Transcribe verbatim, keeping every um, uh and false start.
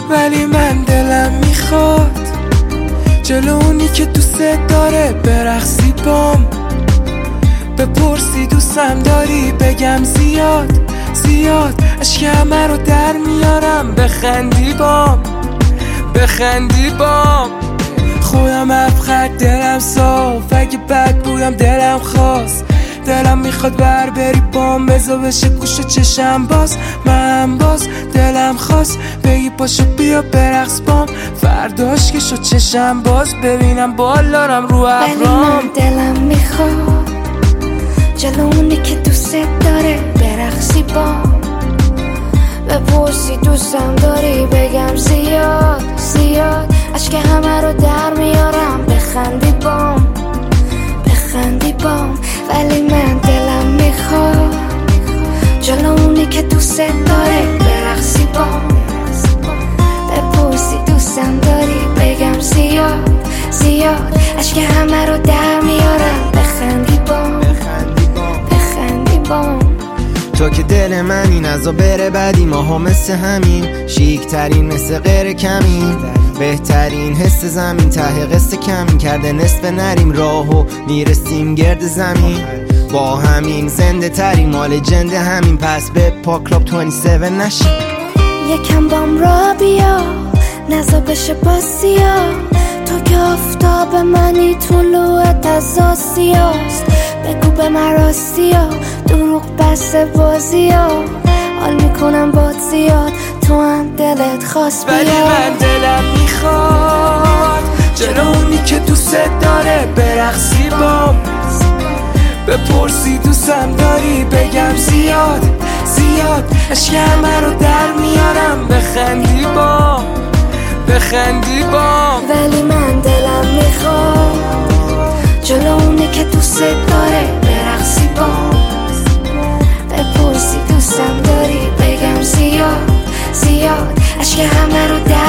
ولی من دلم میخواد جلو اونی که دوست داره برقصی بام. بپرسی دوستم داری بگم زیاد زیاد، اشک همه رو در میارم بخندی بام بخندی بام. خودم افخد دلم صاف، اگه بد بودم دلم خواست. دلم میخواد بر بری بام، بزا بشه گوش چشم باز. من باز دلم خواست بگی پاشو بیا برقص بام. فرداش که شد چشم باز، ببینم بالارم رو ابرام. ولی من دلم میخواد جلو اونی که دوست داره برقصی بام. بپرسی دوستم داری بگم زیاد زیاد، اشک همه رو در میارم بخندی بام بخندی بام. ولی من دلم میخواد جلو اونی که دوست داره برقصی بام. بپرسی دوستم داری بگم زیاد زیاد، اشک همه رو در میارم بخندی بام بخندی بام. تو که دل منی نزا بره بدی، ما هم مثل همین شیک ترین مثل غیر کمین. بهترین حس زمین ته قصه کمین کرده نصف نریم راهو میرسیم گرد زمین. با همین زنده ترین مال جنده همین، پس به پا کلاب بیست و هفت نشیم. یکم بام را بیا نزا بشه باسیا، تو که آفتاب منی طلوعت از آسیاست. بگو به من راستیا دروغ بس بازیا، حال میکنم باد زیاد تو هم دلت خواست بیا. ولی من دلم میخواد جلو اونی که دوست داره برقصی بام. بپرسی دوستم داری بگم زیاد زیاد، اشک همه رو در میارم بخندی بام بخندی بام. ولی من دلم میخواد جلو اونی که دوست داره برقصی بام. بپرسی دوستم داری بگم زیاد زیاد، اشک همه رو در